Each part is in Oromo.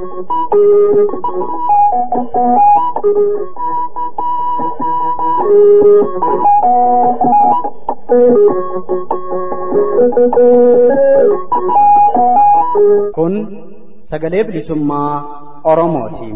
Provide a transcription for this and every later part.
Kun sagalee bilisummaa Oromootiin.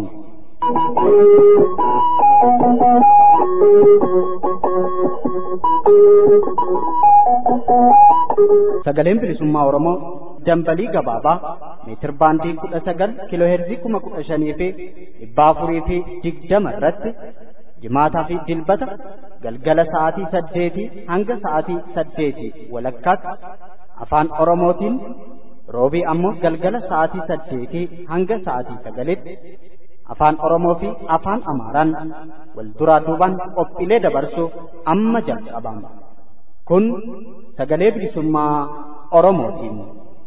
Sagaleen bilisummaa Oromoo dambalii gabaabaa meetir baandii 19 kiiloo heerzii 15,000 fi 420 irratti jimaataa fi dilbata galgala sa'aatii 8 hanga sa'aatii 8 walakkaatti afaan Oromootiin roobii ammoo galgala sa'aatii 8 hanga sa'aatii 9tti afaan Oromoo fi afaan Amaaraan wal duraa duubaan qophiilee dabarsuuf amma jalqabama. Kun sagalee bilisummaa Oromootiin.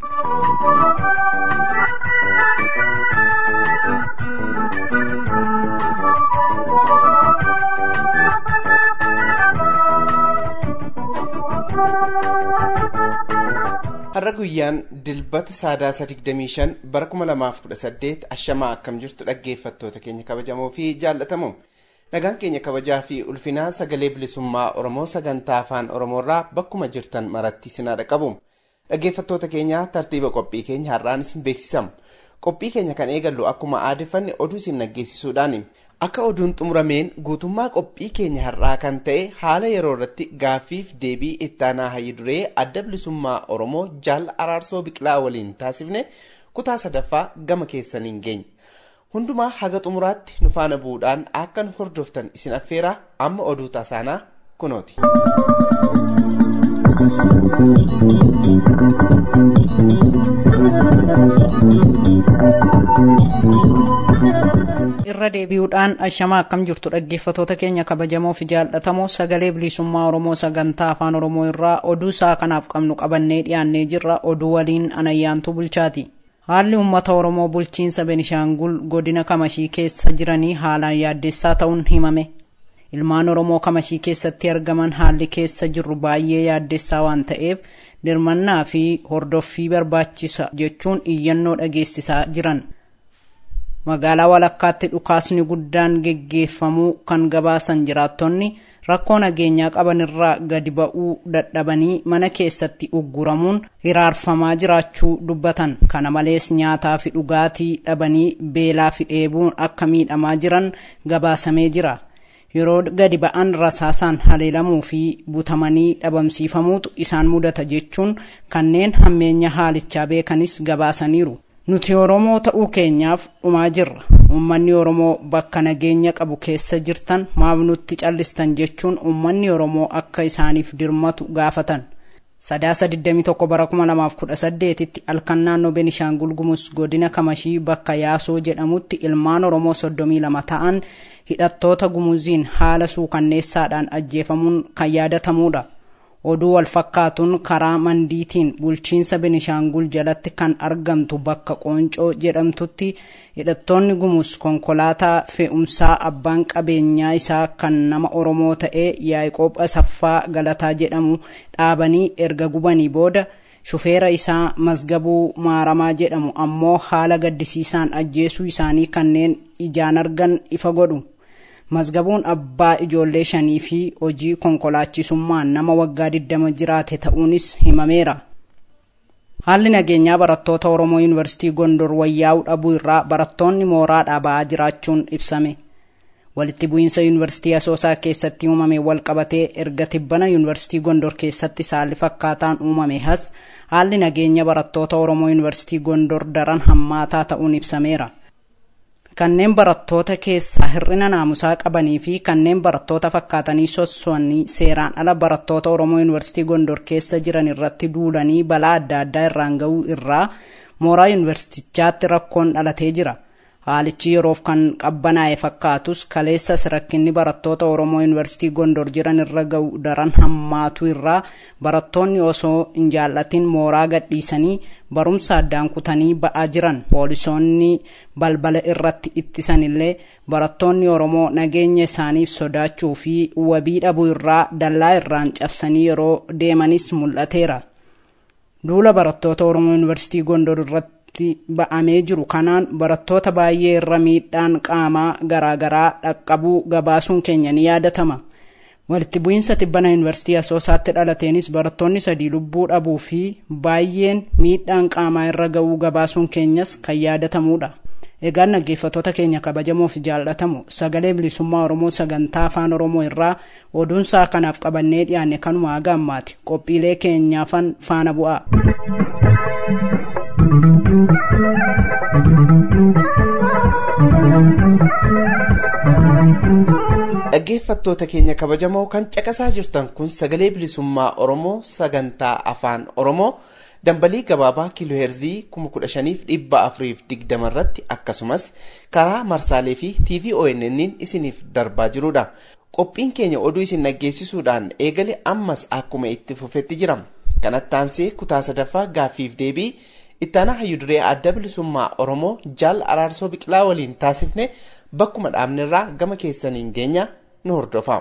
Har'a guyyaan dilbata Sadaasa 25 bara 2018 ashamaa akkam jirtu dhaggeeffattoota keenya kabajamoo fi jaallatamoo. Nagaan keenya kabajaa fi ulfinaa sagalee bilisummaa Oromoo sagantaa afaan Oromoorraa bakkuma jirtan maratti sinaadha qabu. Dhaggeeffattoota keenya tartiiba qophii keenya har'aan isin beeksisamu. Qophii keenya kan eegallu akkuma aadeffanne oduu isin dhaggeessisuudhaan akka oduun xumurameen guutummaa qophii keenya har'aa kan ta'e haala yeroo irratti gaaffiif deebii ittaanaa hayyu duree adda bilisummaa Oromoo Jaal Araarsoo Biqilaa waliin taasifne kutaa sadaffaa gama keessaniin geenya. Hundumaa haga xumuraatti nu faana bu'uudhaan akka nu hordoftan isin affeeraa amma oduu tasaanaa kunooti. Irra deebi'uudhaan ashamaa akkam jirtu dhaggeeffattoota keenya kabajamoo fi jaallatamoo sagalee bilisummaa Oromoo sagantaa afaan Oromoo irraa oduu isaa kanaaf qabnu qabannee dhiyaannee jirra. Oduu waliin Anayyaantuu Bulchaati. Haalli uummata Oromoo bulchiinsa Benishaangul godina Kamashii keessa jiranii haalaan yaaddessaa ta'uun himame. Ilmaan Oromoo Kamashii keessatti argaman haalli keessa jirru baay'ee yaaddessaa waan ta'eef dirmannaa fi hordoffii barbaachisa jechuun iyyannoo dhageessisaa jiran. Magaalaa walakkaatti dhukaasni guddaan geggeeffamuu kan gabaasan jiraattonni rakkoo nageenyaa qaban irraa gadi ba'uu dadhabanii mana keessatti ugguramuun hiraarfamaa jiraachuu dubbatan. Kana malees nyaataa fi dhugaatii dhabanii beelaa fi dheebuun akka miidhamaa jiran gabaasamee jira. Yeroo gadi ba'an rasaasaan haleelamuu fi butamanii dhabamsiifamuutu isaan mudata jechuun kanneen hammeenya haalichaa beekanis gabaasaniiru. Nuti Oromoo ta'uu keenyaaf dhumaa jirra. Uummanni Oromoo bakka nageenya qabu keessa jirtan maaf nutti callistan jechuun uummanni Oromoo akka isaaniif dirmatu gaafatan. Sadaasa 21 bara 2018tti halkan naannoo Benishaangul Gumuz godina Kamashii bakka Yaasoo jedhamutti ilmaan Oromoo 32 ta'an hidhattoota Gumuziin haala suukanneessaadhaan ajjeefamuun kan yaadatamudha. Oduu wal fakkaatuun karaa Mandiitiin bulchiinsa Benishaangul jalatti kan argamtu bakka Qooncoo jedhamtutti hidhattoonni Gumuz konkolaataa fe'umsaa abbaan qabeenyaa isaa kan nama Oromoo ta'e Yaaqoob Asaffaa Galataa jedhamu dhaabanii erga gubanii booda shufeera isaa Mazgabuu Maaramaa jedhamu ammoo haala gaddisiisaan ajjeesuu isaanii kanneen ijaan argan ifa godhu. Mazgabuun abbaa ijoollee 5 fi hojii konkolaachisummaan nama waggaa 20 jiraate ta'uunis himameera. Haalli nageenyaa barattoota Oromoo Yuunivarsiitii Gondor wayyaa'uu dhabuu irraa barattoonni mooraadhaa ba'aa jiraachuun ibsame. Walitti bu'iinsa Yuunivarsiitii Asoosaa keessatti uumame wal qabatee erga tibbana Yuunivarsiitii Gondor keessatti saalli fakkaataan uumame has haalli nageenya barattoota Oromoo Yuunivarsiitii Gondor daran hammaataa ta'uun ibsameera. Kanneen barattoota keessaa hir'ina naamusaa qabanii fi kanneen barattoota fakkaatanii sosso'anii seeraan ala barattoota Oromoo Yuunivarsiitii Gondor keessa jiran irratti duulanii balaa adda addaa irraan ga'uu irraa mooraa yuunivarsiitichaatti rakkoon dhalatee jira. Haalichi yeroof kan qabbanaa'e fakkaatus kaleessas rakkinni barattoota Oromoo Yuunivarsiitii Gondor jiran irra ga'u daran hammaatu irraa barattoonni osoo hin jaallatin mooraa gadhiisanii barumsa addaan kutanii ba'aa jiran. Poolisoonni balbala irratti ittisanillee barattoonni Oromoo nageenya isaaniif sodaachuu fi wabii dhabuu irraa dallaa irraan cabsanii yeroo deemanis mul'ateera. Duula barattoota Oromoo Yuunivarsiitii Gondor irratti itti ba'amee jiru kanaan barattoota baay'ee irra miidhaan qaamaa garaagaraa dhaqqabuu gabaasuun keenya ni yaadatama. Walitti bu'iinsa tibbana yuunivarsiitii Asoosaatti dhalateenis barattoonni 3 lubbuu dhabuu fi baay'een miidhaan qaamaa irra ga'uu gabaasuun keenyas kan yaadatamudha. Egaan dhaggeeffattoota keenya kabajamoo fi jaallatamu sagalee bilisummaa Oromoo sagantaa afaan Oromoo irraa oduunsaa kanaaf qabannee dhiyaanne kanuma haga ammaati. Qophiilee keenyaafan faana bu'aa. Dhaggeeffattoota keenya kabajamoo kan caqasaa jirtan kun sagalee bilisummaa Oromoo sagantaa afaan Oromoo dambalii gabaabaa kiilooheerzii 15,420 irratti akkasumas karaa marsaalee fi TV ONN isiniif darbaa jirudha. Qophiin keenya oduu isin dhaggeessisuudhaan eegale ammas akkuma itti fufetti jira. Kanatti aansee kutaa 3ffaa gaaffiif deebii ittaanaa hayyuduree adda bilisummaa Oromoo Jaal Araarsoo Biqilaa waliin taasifne bakkuma dhaabnerraa gama keessaniin geenya nu hordofaa.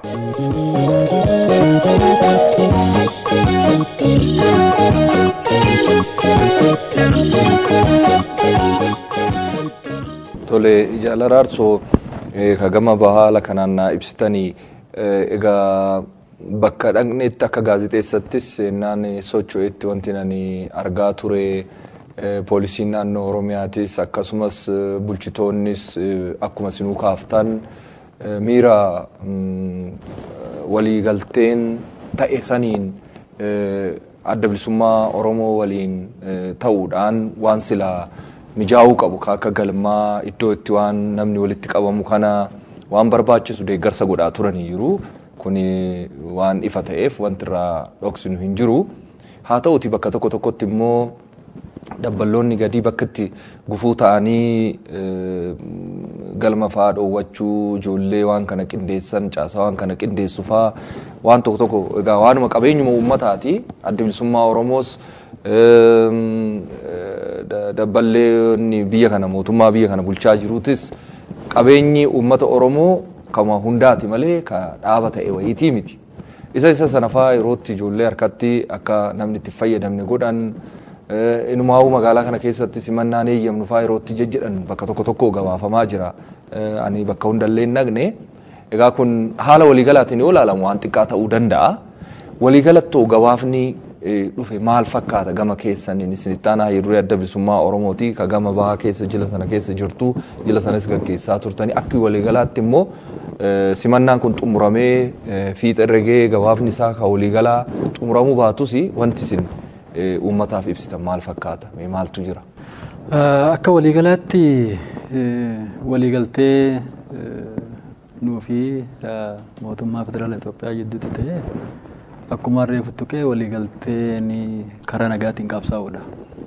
Tole Jaal Araarsoo kagama bahaala kanaan ibsitanii egaa bakka dhaqneetti akka gaazexeessattis naan socho'etti wanti nani argaa ture poolisiin naannoo Oromiyaatis akkasumas bulchitoonnis akkuma sinuu kaaftan miira waliigalteen ta'e saniin adda bilisummaa Oromoo waliin ta'uudhaan waan silaa mijaa'uu qabu akka galmaa iddoo itti waan namni walitti qabamu kana waan barbaachisu deeggarsa godhaa turaniiru kuni waan ifa ta'eef wanti irraa dhoksinu hin jiru. Haa ta'uti bakka tokko tokkotti immoo dabballoonni gadii bakka itti gufuu ta'anii galma fa'aa dhoowwachuu ijoollee waan kana qindeessan caasaa waan kana qindeessu fa'aa waan tokko tokko egaa waanuma qabeenyuma uummataati adda bilisummaa Oromoos dabballeonni biyya kana mootummaa biyya kana bulchaa jiruutis qabeenyi uummata Oromoo kama hundaati malee ka dhaaba ta'e wayiitii miti. Isa sana fa'aa yerootti ijoollee harkatti akka namni itti fayyadamne godhan inumaa'uu magaalaa kana keessatti simannaan eeyyamnu fa'aa yerootti jedhan bakka tokko tokko gabaafamaa jira. Ani bakka hundallee hin dhaqne. Egaa kun haala waliigalaatiin yoo ilaalamu waan xiqqaa ta'uu danda'a. Waliigalattoo gabaafni dhufe maal fakkaata gama keessaniin isin ittaanaa hayyuduree adda bilisummaa Oromooti ka gama bahaa keessa jila sana keessa jirtu jila sanas gaggeessaa turtanii akka waliigalaatti immoo simannaan kun xumuramee fiixa regee gabaafni isaa ka waliigalaa xumuramuu baatus wanti isin uummataaf ibsitan maal fakkaata maaltu jira? Akka waliigalaatti waliigaltee nuu fi mootummaa federaalaa Itoophiyaa gidduutti ta'e akkuma reefu tuqee waliigalteen karaa nagaatiin qabsaa'uudha.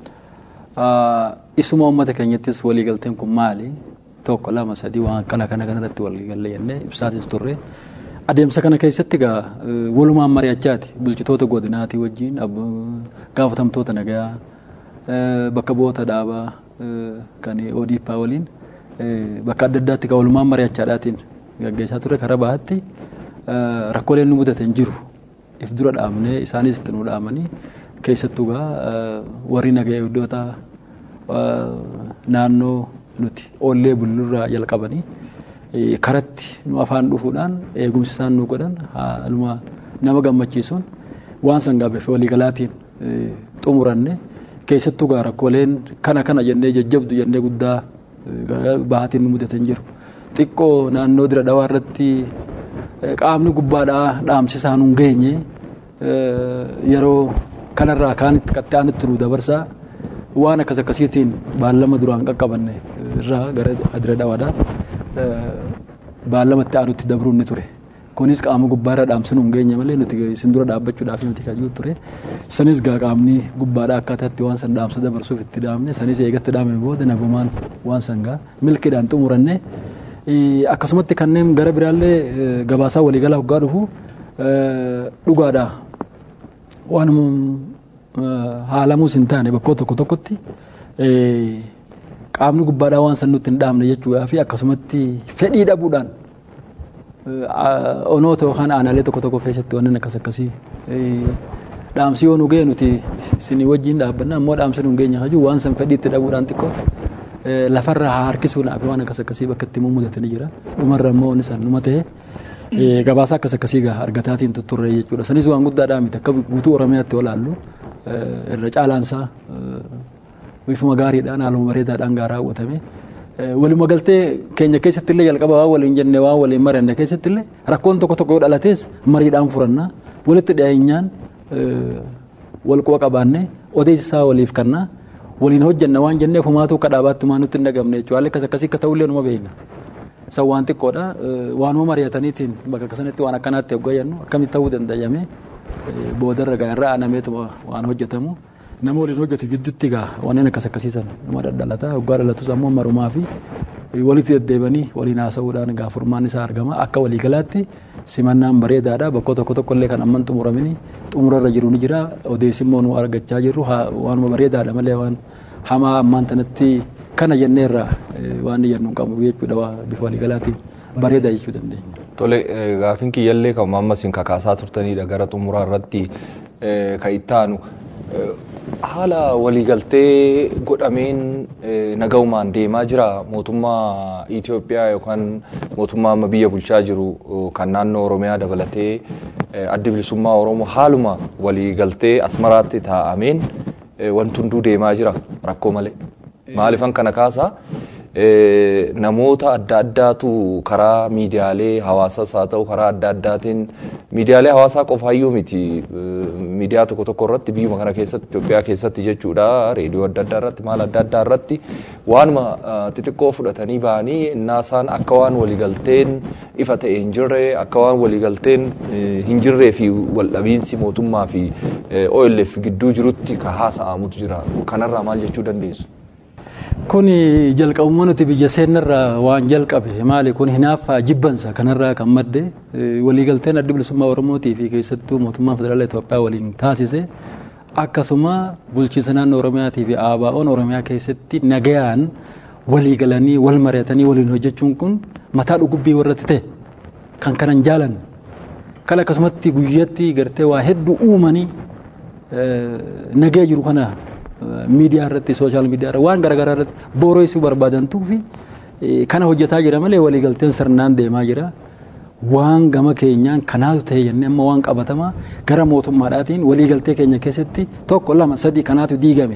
Isuma uummata keenyattis waliigalteen kun maali? Tokko lama sadii waan kana irratti waliigallee jennee ibsaatis turre. Adeemsa kana keessatti walumaan mari'achaati bulchitoota godinaatii wajjin gaafatamtoota nagaa bakka bu'oota dhaabaa kan ODP waliin bakka adda addaatti walumaan mari'achaadhaatiin gaggeessaa ture karaa bahaatti rakkooleen nu mudatan jiru. If dura dhaabnee isaanis itti nu dhaamanii keessattuu warri nagaa eegdota naannoo nuti ollee bullurraa jalqabanii karatti nu afaan dhufuudhaan eegumsi isaan nu godhan haaluma nama gammachiisuun waan san gaabeef waliigalaatiin xumuranne keessattuu rakkooleen kana jennee jajjabdu jennee guddaa bahaatiin nu mudatan jiru. Xiqqoo naannoo dira dhawaa irratti qaamni gubbaadhaa dhaamsisaa nu geenye yeroo kanarraa kaanitti qaxxaanitti nu dabarsaa waan akkasiitiin baallama duraan qaqqabanne irraa gara dira dhawaadhaa baallamatti aanutti dabruun ni ture. Kunis qaama gubbaarraa dhaamsi nu geenye malee nuti isin dura dhaabbachuudhaaf nuti kan jiru ture. Sanis qaamni gubbaadhaa akkaataatti waan san dhaamsa dabarsuuf itti dhaamne sanis eegatti dhaamne booda nagumaan waan san milkiidhaan xumuranne. Akkasumatti kanneen gara biraallee gabaasaa waliigalaa hoggaa dhufu dhugaadha waan haalamuus hin taane bakkoo tokko tokkotti qaamni gubbaadhaa waan san nutti hin dhaamne jechuudhaa fi akkasumatti fedhii dhabuudhaan onoota yookaan aanaalee tokko tokko keessatti waan akkasii dhaamsi yoo nu ga'e nuti isinii wajjin dhaabbanna ammoo dhaamsi nu geenye haju waan san fedhiitti dhabuudhaan xiqqoo lafarraa harkisuudhaaf waan akkasii bakka itti mudatanii jira dhumarra immoo inni san numa ta'e gabaasa akkasii argataatiin tutturre jechuudha sanis waan guddaadhaa miti akka guutuu oromiyaatti olaallu irra caalaansaa bifuma gaariidhaan haaluma bareedaadhaan gaa raawwatame waluma galtee keenya keessatti illee jalqaba waan waliin jenne waan waliin mari'anne keessatti illee rakkoon tokko yoo dhalatees mariidhaan furannaa walitti dhiyeenyaan wal quba qabaannee odeessisaa waliif kannaa waliin hojjenna waan jenneef humaatuu akka dhaabaattumaa nutti hin dhagamne jechuudha haalli akkasii akka ta'ullee numa beekna isa waan xiqqoodha waanuma mari'ataniitiin bakka akkasanitti waan akkanaatti hoggayannu akkamitti ta'uu danda'ame boodarra gaa irraa aanameetuma waan hojjetamu nama waliin hojjetu gidduutti gaa wanneen akkasiisan nama dhaldhalataa hoggaa dhalatus ammoo marumaa fi walitti deddeebanii waliin haasa'uudhaan gaa furmaan isaa argama akka waliigalaatti simannaan bareedaadha bakka tokko illee kan amman xumuramini xumurarra jiru ni jira odeessimmoo nu argachaa jirru waanuma bareedaadha malee waan hamaa ammaan tanatti kana jenneerra waan jennu qabu jechuudha bifa waliigalaatiin bareeda jechuu dandeenya. Tole gaafin kiyyallee kan ammas hin kakaasaa turtanidha gara xumuraa irratti kan ittaanu haala waliigaltee godhameen nagaumaan deemaa jira mootummaa Itoophiyaa yookaan mootummaa amma biyya bulchaa jiru kan naannoo Oromiyaa dabalatee adda bilisummaa Oromoo haaluma waliigaltee asmaraatti taa'ameen wanti hunduu deemaa jira rakkoo malee maalifan kana kaasaa namoota adda addaatu karaa miidiyaalee hawaasaas haa ta'u karaa adda addaatiin miidiyaalee hawaasaa qofaayyuu miti miidiyaa tokko irratti biyyuma kana keessatti Itoophiyaa keessatti jechuudha reediyoo adda addaa irratti maal adda addaa irratti waanuma xixiqqoo fudhatanii ba'anii innaasaan akka waan waliigalteen ifa ta'e hin jirre akka waan waliigalteen hin jirree fi waldhabiinsi mootummaa fi OLF gidduu jirutti ka haasa'amutu jira kanarraa maal jechuu dandeessu? Kun jalqabuma nuti biyya seenarraa waan jalqabe maali kun hinaaffaa jibbansa kanarraa kan madde waliigalteen adda bilisummaa Oromootii fi keessattuu mootummaa federaalaa Itoophiyaa waliin taasise akkasuma bulchiinsa naannoo Oromiyaatii fi ABO'n Oromiyaa keessatti nagayaan waliigalanii wal mari'atanii waliin hojjechuun kun mataa dhugubbii warratti ta'e kan kanan jaalan kan akkasumatti guyyatti gartee waa hedduu uumanii nagaya jiru kana miidiyaa irratti sooshaal miidiyaa irratti waan garaagaraa irratti booroysuu barbaadantuu fi kana hojjetaa jira malee waliigalteen sirnaan deemaa jira waan gama keenyaan kanaatu ta'e jennee amma waan qabatamaa gara mootummaadhaatiin waliigaltee keenya keessatti 1 2 3 kanaatu diigame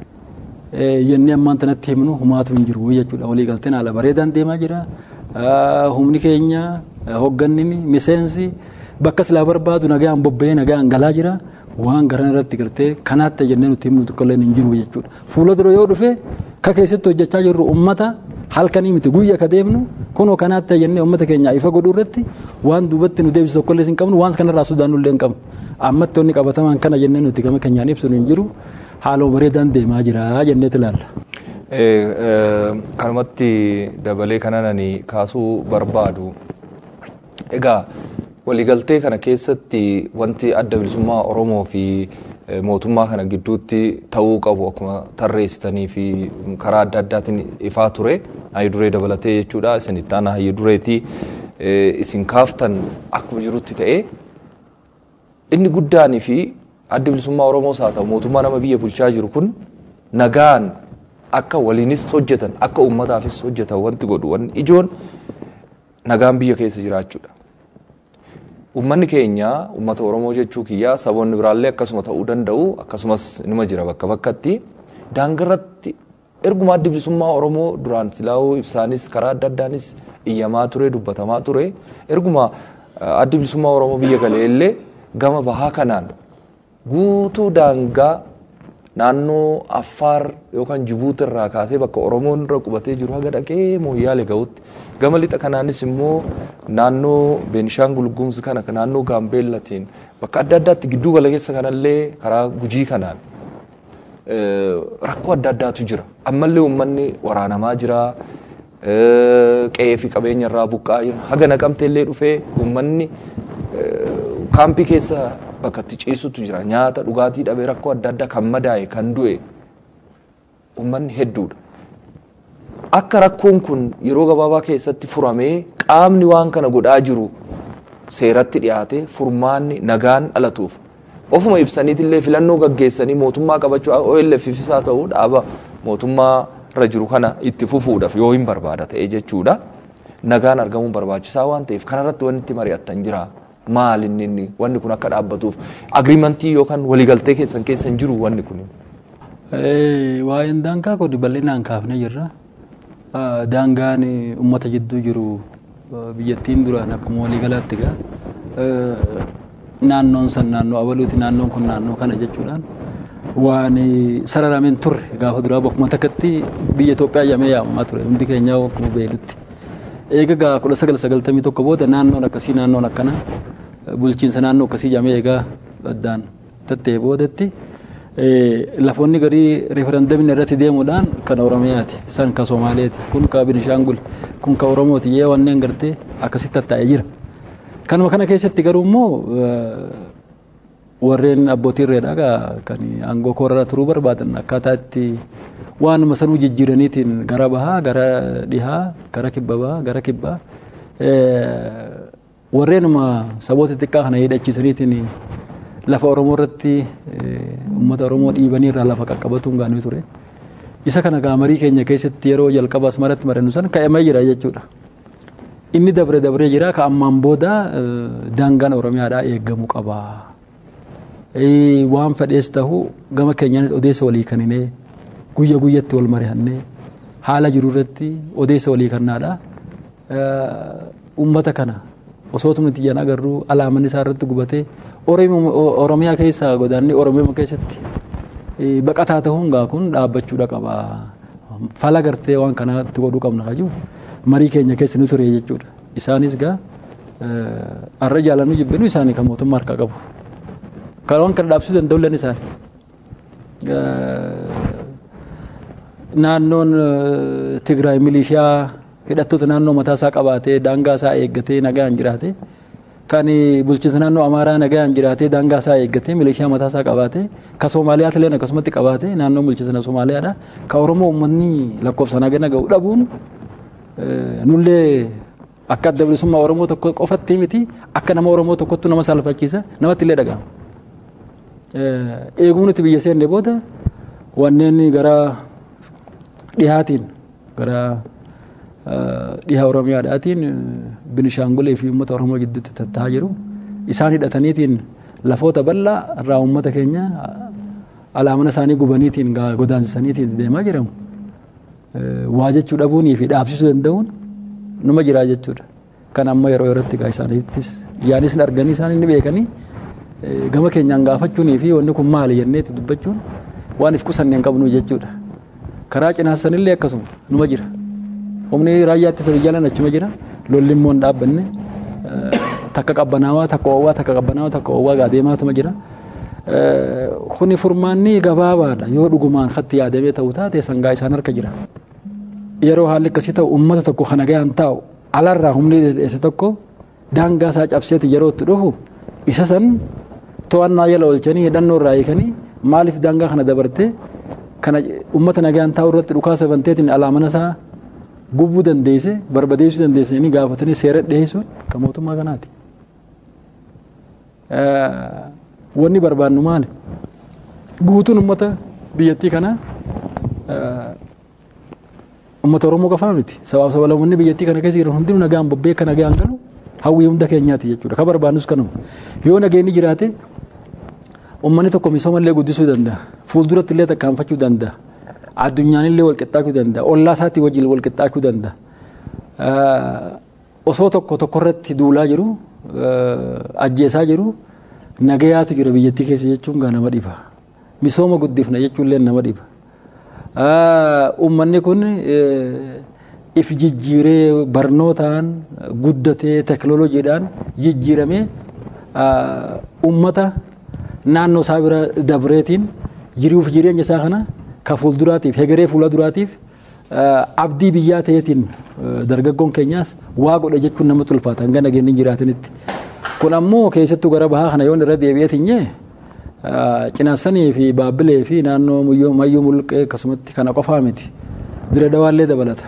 jennee ammaan tanatti himnu humaatu hin jiru jechuudha waliigalteen haala bareedaan deemaa jira humni keenya hoggannini miseensi bakka silaa barbaadu nagaan bobba'ee nagaan galaa jira waan garan irratti gartee kanaatti jennee nuti himnu tokkollee hin jiru jechuudha fuula dura yoo dhufe ka keessatti hojjechaa jirru ummata halkanii miti guyya ka deemnu kunoo kanaatti jennee ummata keenya ifa godhuu irratti waan duubatti nu deebisu tokkollee hin qabnu waan kanarraa sodaannullee hin qabnu ammatti onni qabatamaan kana jennee nuti gama keenyaan ibsuun hin jiru haaloo bareedaan deemaa jira jennee ilaalla. Kanumatti dabalee kananani kaasuu barbaadu egaa waliigaltee kana keessatti wanti adda bilisummaa Oromoo fi mootummaa kana gidduutti ta'uu qabu akkuma tarreessitanii fi karaa adda addaatiin ifaa ture hayyuduree dabalatee jechuudha isin itti aanaa hayyudureetii isin kaaftan akkuma jirutti ta'e inni guddaanii fi adda bilisummaa Oromoos haa ta'u mootummaa nama biyya bulchaa jiru kun nagaan akka waliinis hojjetan akka uummataafis hojjetan wanti godhu wanni ijoon nagaan biyya keessa jiraachuudha. Uummanni keenya uummata Oromoo jechuu kiyyaa saboonni biraallee akkasuma ta'uu danda'u akkasumas nima jira bakka bakkatti daangarratti erguma adda bilisummaa Oromoo duraan silaa'uu ibsaanis karaa adda addaanis iyyamaa ture dubbatamaa ture erguma adda bilisummaa Oromoo biyya galeellee gama bahaa kanaan guutuu daangaa naannoo Affaar yookaan Jibuuti irraa kaasee bakka Oromoon irra qubatee jiru haga dhaqee Mooyyaalee ga'utti gama lixa kanaanis immoo naannoo Beenishaangul Gumuz kana naannoo Gaambeellatiin bakka adda addaatti gidduu gala keessa kanallee karaa Gujii kanaan rakkoo adda addaatu jira ammallee uummanni waraanamaa jira qe'ee fi qabeenya irraa buqqa'aa jira haga Naqamteellee dhufee uummanni kaampii keessa bakka itti ciisutu jira nyaata dhugaatii dhabee rakkoo adda addaa kan madaa'e kan du'e uummanni hedduudha. Akka rakkoon kun yeroo gabaabaa keessatti furamee qaamni waan kana godhaa jiru seeratti dhiyaate furmaanni nagaan dhalatuuf ofuma ibsaniitillee filannoo gaggeessanii mootummaa qabachuu OLF'is haa ta'uu dhaaba mootummaa irra jiru kana itti fufuudhaaf yoo hin barbaada ta'e jechuudha. Nagaan argamuun barbaachisaa waan ta'eef kanarratti wanti mari'attan jira. Maal inni wanni kun akka dhaabbatuuf agriimentii yookaan waliigaltee keessan jiru wanni kun. Waa'een daangaa kun bal'inaan kaafnee jirra. Daangaan uummata jidduu jiru biyyattiin duraan akkuma waliigalaatti naannoon san naannoo abaluuti naannoon kun naannoo kana jechuudhaan waan sararameen turre gaafa duraa bakkuma takkatti biyya Itoophiyaa jedhamee yaamamaa ture hundi keenya akkuma beelutti. Egaa 1991 booda naannoon akkasii naannoon akkana bulchiinsa naannoo akkasii jedhamee egaa addaan tattee boodatti lafoonni garii referendamiin irratti deemuudhaan kan Oromiyaati san ka Somaaleeti kun ka Beenishaangul kun ka Oromooti yee wanneen gartee akkasitti tattaa'ee jira. Kanuma kana keessatti garuu immoo warreen abbootii irreedhaa kan aangoo koorraa turuu barbaadan akkaataa itti waanuma sanuu jijjiiraniitiin gara bahaa gara dhihaa gara kibba bahaa gara kibbaa warreenuma saboota xiqqaa kana hidhachiisaniitiin lafa Oromoo irratti uummata Oromoo dhiibanii irraa lafa qaqqabatuun gaanii ture. Isa kana gaamarii keenya keessatti yeroo jalqabaas maratti marannu san ka'amee jira jechuudha. Inni dabree jira ka ammaan booda daangaan Oromiyaadhaa eeggamuu qaba. Waan fedhees ta'u gama keenyaanis odeessa walii kaninee guyya guyyatti wal mari'annee haala jiru irratti odeessa walii kannaadha. Uummata kana osoo tumti ijaan agarru alaamanni isaa irratti gubatee Oromiyaa keessa godaannee Oromiyaa keessatti baqataa ta'uun gaa kun dhaabbachuudha qaba. Fala gartee waan kanatti godhuu qabna kaju marii keenya keessa ni ture jechuudha. Isaanis gaa arra jaalannu jibbinu isaanii kan mootummaa harkaa qabu. Kan waan kana dhaabsisuu danda'u illee isaanii. Naannoon Tigraay milishiyaa hidhattoota naannoo mataa isaa qabaatee daangaa isaa eeggatee nagaan jiraate kan bulchiinsa naannoo Amaaraa nagaan jiraatee daangaa isaa eeggatee milishiyaa mataa isaa qabaatee ka Soomaaliyaa illee akkasumatti qabaatee naannoo bulchiinsa Soomaaliyaadha ka Oromoo uummanni lakkoofsaan hagana ga'u dhabuun nullee akka adda bilisummaa Oromoo tokko qofatti miti akka nama Oromoo tokkottu nama salphachiisa namatti illee dhaga'ama. Eeguu nuti biyya seenne booda wanneen gara dhihaatiin gara dhiha Oromiyaadhaatiin Beenishaangulee fi uummata Oromoo gidduutti tattaa'aa jiru. Isaan hidhataniitiin lafoota bal'aa irraa uummata keenya alaamana isaanii gubaniitiin godaansisaniitiin deemaa jiramu. Waa jechuu dhabuunii fi dhaabsisuu danda'uun numa jiraa jechuudha. Kan amma yeroo yerootti isaaniittis yaanis arganii isaan inni beekanii gama keenyaan gaafachuunii fi wanni kun maali jenneetti dubbachuun waan if qusanneen qabnu jechuudha. Karaa cinaasanillee akkasuma numa jira. Humni raayyaatti isa biyya achuma jira. Lolli immoo hin dhaabbanne takka qabbanaawaa takka oowwaa takka qabbanaawaa takka oowwaa gaadeemaatuma jira. Kuni furmaanni gabaabaadha yoo dhugumaan hatti yaadamee ta'u taate sangaa isaan harka jira. Yeroo haalli akkasii ta'u uummata tokko kana ga'an taa'u alarraa humni dheesse tokko daangaa isaa cabseeti yeroo itti dhufu isa san to'annaa jala oolchanii hidhannoo irraa hiikanii maaliif daangaa kana dabartee kana uummata nagaan taa'u irratti dhukaasa banteetiin alaamana isaa gubuu dandeesse barbadeessuu dandeesse inni gaafatanii seera dhiyeessuun kan mootummaa kanaati. Wanni barbaannu maali? Guutuun uummata biyyattii kanaa uummata Oromoo qofaa miti. Sabaaf sablammoonni biyyattii kana keessa jiran hundinuu nagaan bobbee akka nagaan galu hawwii hunda keenyaati jechuudha. Kan barbaannus kanuma. Yoo nageenyi jiraate uummanni tokko misoomallee guddisuu danda'a. Fuulduratti illee tarkaanfachuu danda'a. Addunyaan illee wal qixxaachuu danda'a. Ollaa isaatii wajjin wal qixxaachuu danda'a. Osoo tokko irratti duulaa jiru ajjeesaa jiru nagayaatu jira biyyattii keessa jechuun gaa nama dhiba. Misooma guddifna jechuun illee nama dhiba. Uummanni kun if jijjiiree barnootaan guddatee teknooloojiidhaan jijjiiramee uummata naannoo isaa bira dabreetiin jiruuf jireenya isaa kana ka fuulduraatiif hegeree fuulduraatiif abdii biyyaa ta'eetiin dargaggoon keenyaas waa godhe jechuun namatti ulfaata hanga nageenyi jiraatanitti. Kun ammoo keessattuu gara bahaa kana yoon irra deebi'eetiin Cinaassanii fi Baabbilee fi naannoo Mayyuu Mulqee akkasumatti kana qofaa miti. Dirree Dhawaallee dabalata.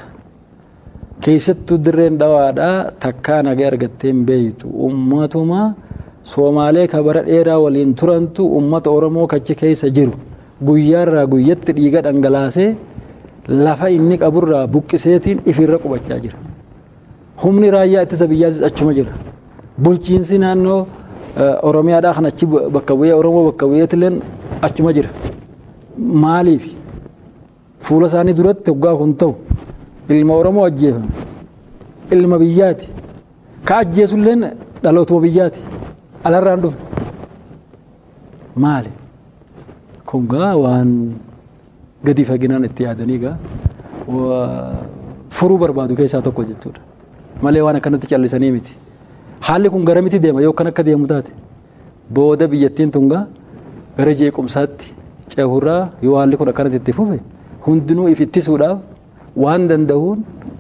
Keessattuu dirreen Dhawaadhaa takkaa nagaa argattee hin beektu. Uummatuma Soomaalee ka bara dheeraa waliin turantu uummata Oromoo kachi keessa jiru guyyaarraa guyyatti dhiiga dhangalaasee lafa inni qaburraa buqqiseetiin ifirra qubachaa jira. Humni raayyaa ittisa biyyaatis achuma jira. Bulchiinsi naannoo Oromiyaadhaa kan achi bakka bu'ee Oromoo bakka bu'eetilleen achuma jira. Maaliif fuula isaanii duratti hoggaa kun ta'u ilma Oromoo ajjeefame ilma biyyaati ka ajjeesulleen dhalootuma biyyaati alarraan dhufe maali kun gaa waan gadi faginaan itti yaadanii gaa furuu barbaadu keessaa tokko jechuudha malee waan akkanatti callisanii miti haalli kun gara miti deema yoo kan akka deemu taate booda biyyattiin tun gaa gara jeequmsaatti ceehurraa yoo haalli kun akkanatti itti fufe hundinuu if ittisuudhaaf waan danda'uun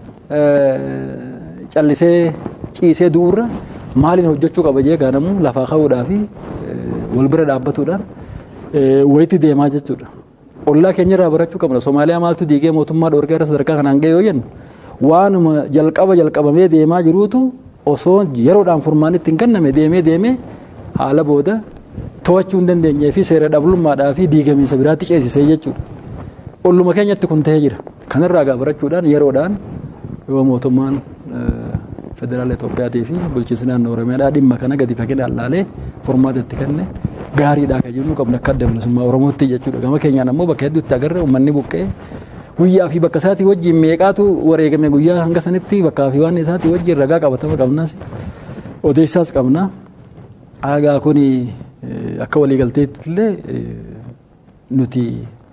callisee ciisee duurra maaliin hojjechuu qaba jee gaanamu lafaa ka'uudhaa fi wal bira dhaabbatuudhaan wayitti deemaa jechuudha. Ollaa keenya irraa barachuu qabna. Somaaliyaa maaltu diigee mootummaa dhoorgee irra sadarkaa kanaan ga'e yoo jennu waanuma jalqabamee deemaa jiruutu osoo yeroodhaan furmaanitti hin kenname deemee haala booda to'achuu hin dandeenyee fi seera dhablummaadhaa fi diigamiinsa biraatti ceesisee jechuudha. Olluma keenyatti kun ta'ee jira. Kanarraa gaa barachuudhaan yeroodhaan yoo mootummaan federaala Itoophiyaatii fi bulchiinsi naannoo Oromiyaadhaa dhimma kana gadi faginaan laalee furmaata itti kenne gaariidhaa kan jennu qabna akka adda bilisummaa Oromootti jechuudha. Gama keenyaan ammoo bakka hedduutti agarre uummanni buqqee guyyaa fi bakka isaatii wajjin meeqaatu wareegame guyyaa hanga sanitti bakkaa fi waan isaatii wajjin ragaa qabatama qabnas odeessaas qabna. Aagaa kun akka waliigalteetti illee nuti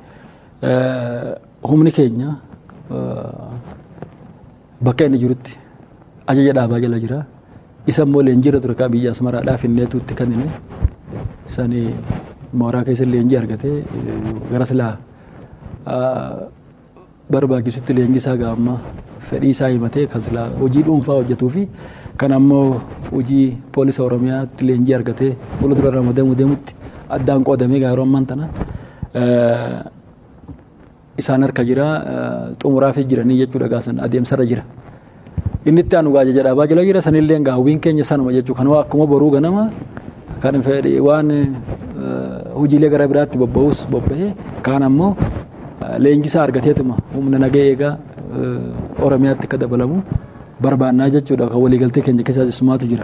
humni keenya bakka inni jirutti ajaja dhaabaa jala jira. Isa immoo leenjiirra ture kaa biyya Asmaraadhaa finneetuutti kan inni isaan mooraa keessa leenjii argatee gara silaa barbaachisutti leenjii isaa gaamma fedhii isaa himatee kan silaa hojii dhuunfaa hojjetuu fi kan ammoo hojii poolisa Oromiyaatti leenjii argatee fuuldura deemutti addaan qoodamee yeroo ammaan tana isaan harka jira xumuraa fi jiranii jechuudha gaasan adeemsarra jira. Inni itti aanu ajaja dhaabaa jala jira sanillee hawwiin keenya sanuma jechuu kan akkuma boruu ganama kan fedhii waan hojiilee gara biraatti bobba'us bobba'ee kaan ammoo leenjisaa argateetuma humna nagaa eegaa Oromiyaatti akka dabalamu barbaannaa jechuudha kan waliigaltee keenya keessaa jisumaatu jira.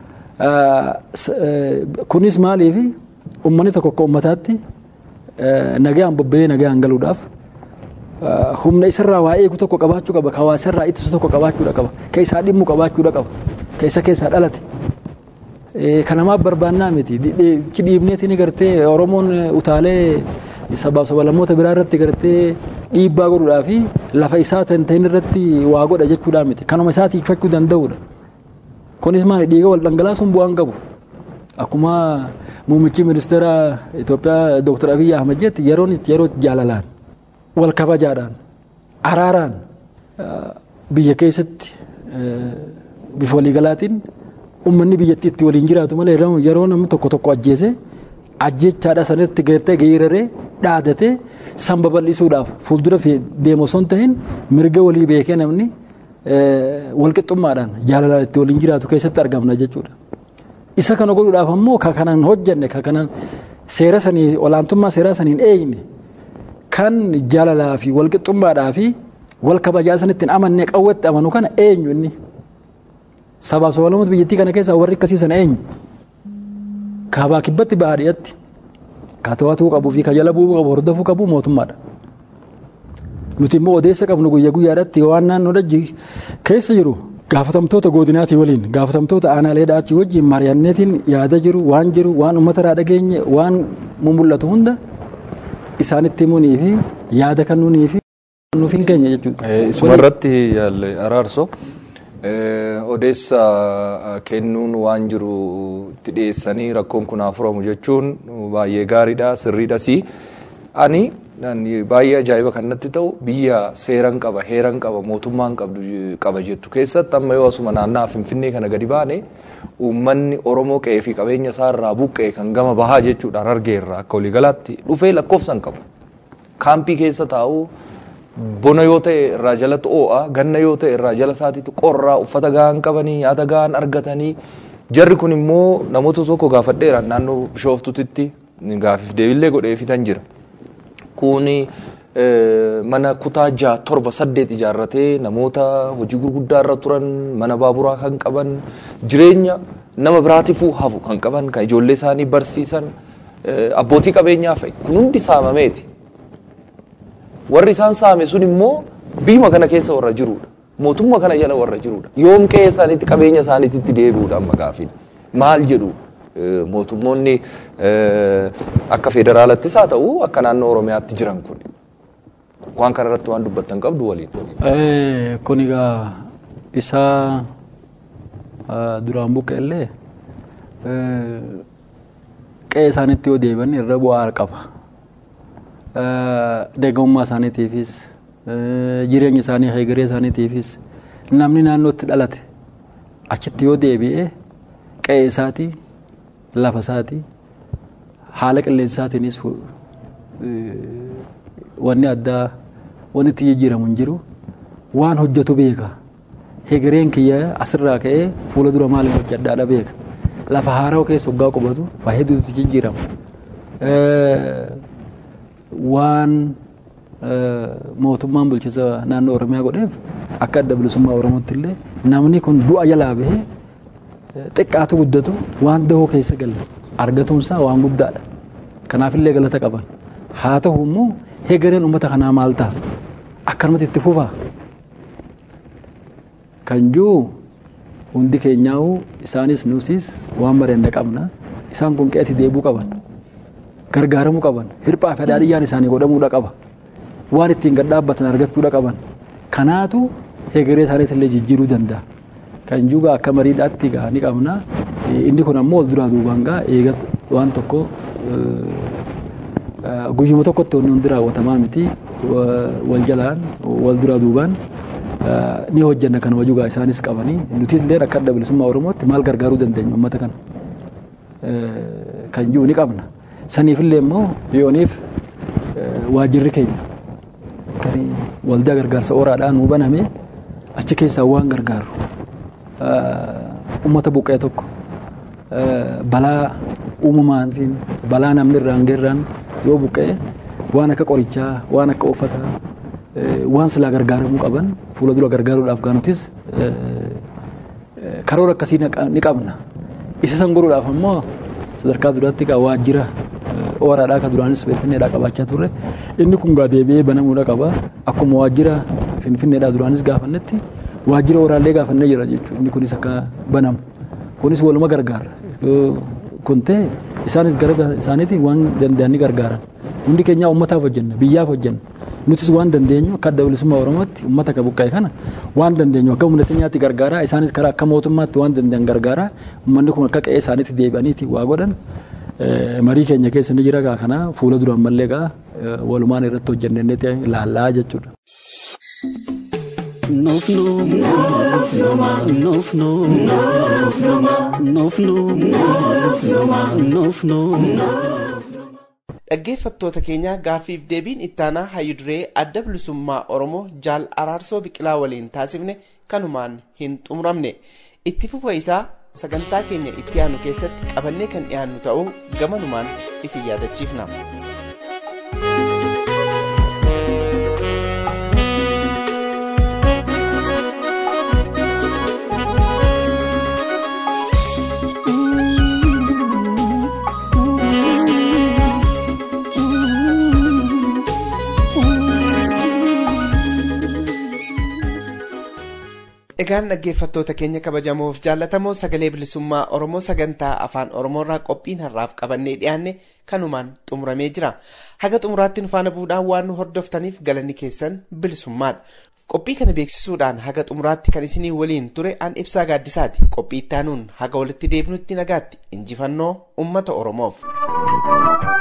Kunis maaliif uummanni tokko akka uummataatti nagaan bobba'ee nagaan galuudhaaf humna isarraa waa eegu tokko qabaachuu qaba. Hawaasarraa ittisu tokko qabaachuudha qaba. Keessaa dhimmu qabaachuudha qaba. Keessaa dhalate. Kanamaaf barbaannaa miti. Dhiibneetiin gartee Oromoon utaalee sabaaf sablammoota biraa irratti gartee dhiibbaa godhuudhaa fi lafa isaa ta'in irratti waa godha jechuudha miti. Kanuma isaa tiikfachuu danda'uudha. Kunis maali dhiiga wal dhangalaasuun bu'aan qabu. Akkuma muummichi ministeera Itoophiyaa Dr. Abiy Ahmed jetti yeroo jaalalaan wal kabajaadhaan araaraan biyya keessatti bifa waliigalaatiin uummanni biyyattii itti waliin jiraatu malee yeroo namni tokko ajjeese ajjechaadha sanatti gartee geeraree dhaadatee san babal'isuudhaaf fuuldura deemu osoo hin ta'in mirga walii beekee namni walqixxummaadhaan jaalalaan itti waliin jiraatu keessatti argamna jechuudha. Isa kana godhuudhaaf ammoo kanan hojjenne kanan seera sanii olaantummaa seeraa saniin eegne kan jaalalaa fi walqixxummaadhaa fi wal kabajaa sanittiin amannee qawwatti amanu kana eenyu inni sabaaf sablammoota biyyattii kana keessaa warri akkasiisan eenyu kaabaa kibbatti baadiyyaatti kaatawaatuu qabuu fi kajala bu'uu qabu hordofuu qabu mootummaadha. Nuti immoo odeessa qabnu guyyaadhaatti waan naannoo dajji keessa jiru gaafatamtoota godinaatii waliin gaafatamtoota aanaaleedhaatii wajjin mari'anneetiin yaada jiru waan uummata irraa dhageenye waan mul'atu hunda isaanitti himunii fi yaada kennuunii fi nuuf hin keenya jechuudha. Isuma irratti araarso odeessa kennuun waan jiru itti dhiyeessanii rakkoon kun furamu jechuun baay'ee gaariidha sirriidhas. Ani baay'ee ajaa'iba kan natti ta'u biyya seeran qaba heeran qaba mootummaan qaba jettu keessatti amma yoo asuma naannaa Finfinnee kana gadi baane uummanni Oromoo qe'ee fi qabeenya isaa irraa buqqee kan gama bahaa jechuudhaan argeerra akka waliigalaatti dhufee lakkoofsan qabu. Kaampii keessa taa'u bona yoo ta'e irraa jalatti oo'a ganna yoo ta'e irraa jala isaatiitu qorraa uffata gahaan qabanii nyaata gahaan argatanii Jarri kun immoo namoota tokko gaafadheera naannoo Bishooftuutti gaafiif deebiillee godhee fitan jira. Kuni mana kutaa 6, 7, 8 ijaarratee namoota hojii gurguddaa irra turan mana baaburaa kan qaban jireenya nama biraatiifuu hafu kan qaban kan ijoollee isaanii barsiisan abbootii qabeenyaa fa'i kun hundi saamameeti. Warri isaan saame sun immoo biyya kana keessa warra jirudha. Mootummaa kana jala warra jirudha. Yoom qe'ee isaaniitti qabeenya isaaniitti deebi'uudha amma gaafiin. Maal jedhu mootummoonni akka federaalattis haa ta'u akka naannoo Oromiyaatti jiran kun. Waan kana irratti waan dubbattan qabdu waliin. Kun egaa isaa duraan buqqeellee qe'ee isaaniitti yoo deebi'an irra bu'aa qaba. Deeggarummaa isaaniitiifis jireenya isaanii heegaree isaaniitiifis namni naannootti dhalate achitti yoo deebi'ee qe'ee isaatii lafa isaatii haala qilleensaatiinis wanni addaa wanni itti jijjiiramu hin jiru waan hojjetu beeka heegareen kiyya asirraa ka'ee fuula dura maaliif hojjedhaadha beeka lafa haaraa keessa hoggaa qubatu waa hedduutu jijjiirama. Waan mootummaan bulchiinsa naannoo Oromiyaa godheef akka adda bilisummaa Oromootti illee namni kun du'a jalaa bahee xiqqaatu guddatu waan dahoo keessa galle argatuunsaa waan guddaadha. Kanaaf illee galata qaban. Haa ta'u immoo heegareen uummata kanaa maal ta'a? Akkanumatti itti fufaa? Kan jiru hundi keenyaa'u isaanis nuusis waan bareedna qabna. Isaan kun qe'eetti deebuu qaban. Gargaaramuu qaban. Hirphaa fi dhaadhiyyaan isaanii godhamuudha qaba. Waan ittiin gad dhaabbatan argachuudha qaban. Kanaatu heegaree isaaniitti illee jijjiiruu danda'a. Kan jiru akka mariidhaatti ni qabna. Inni kun ammoo wal duraa duubaan eegatu waan tokko guyyuma tokkotti hundi raawwatamaa miti. Wal jalaan wal duraa duubaan ni hojjanna kan wajjugaa isaanis qabanii nutis illee akka adda bilisummaa Oromootti maal gargaaruu dandeenya uummata kana kan jiru ni qabna. Saniif illee immoo yooniif waajjirri keenya kan waldaa gargaarsa oraadhaan nu baname achi keessaa waan gargaaru uummata buqqee tokko balaa uumamaatiin balaa namni irraan geerraan yoo buqqee waan akka qorichaa waan akka uffataa waan silaa gargaaramuu qaban fuula dura gargaaruudhaaf gaanutis karoora akkasii ni qabna. Isa san godhuudhaaf ammoo sadarkaa duraatti waajjira oraadhaa kan duraanis finfinneedhaa qabaachaa turre inni kun deebi'ee banamuudha qaba. Akkuma waajjira finfinneedhaa duraanis gaafannetti waajjira oraallee gaafannee jira jechuudha. Inni kunis akka banamu kunis waluma gargaara. Kun ta'e isaanis gara isaaniitiin waan danda'an ni gargaaran. Hundi keenyaa uummataaf hojjenna biyyaaf hojjenna. Nutis waan dandeenyu akka adda bilisummaa Oromootti uummata akka buqqa'e kana waan dandeenyu akka humna keenyaatti gargaara. Isaanis karaa akka mootummaatti waan danda'an gargaara. Uummanni kun akka qe'ee isaaniitti deebi'aniiti waa godhan. Marii keenya keessa ni jira kana fuula duraan mallee walumaan irratti hojjenneeti ilaallaa jechuudha. Dhaggeeffattoota keenya gaaffiif deebiin ittaanaa hayyuduree adda bilisummaa Oromoo Jaal Araarsoo Biqilaa waliin taasifne kanumaan hin xumuramne. Itti fufa isaa sagantaa keenya itti aanu keessatti qabannee kan dhiyaannu ta'uu gamanumaan isin yaadachiifna. Egaan dhaggeeffattoota keenya kabajamoof jaallatamoo sagalee bilisummaa Oromoo sagantaa afaan Oromoorraa qophiin har'aaf qabannee dhiyaanne kanumaan xumuramee jira. Haga xumuraatti nu faana bu'uudhaan waan nu hordoftaniif galanni keessan bilisummaadha. Qophii kana beeksisuudhaan haga xumuraatti kan isinii waliin ture an Ibsaa Gaaddisaati. Qophii itti aanuun haga walitti deebinutti nagaatti injifannoo uummata Oromoof.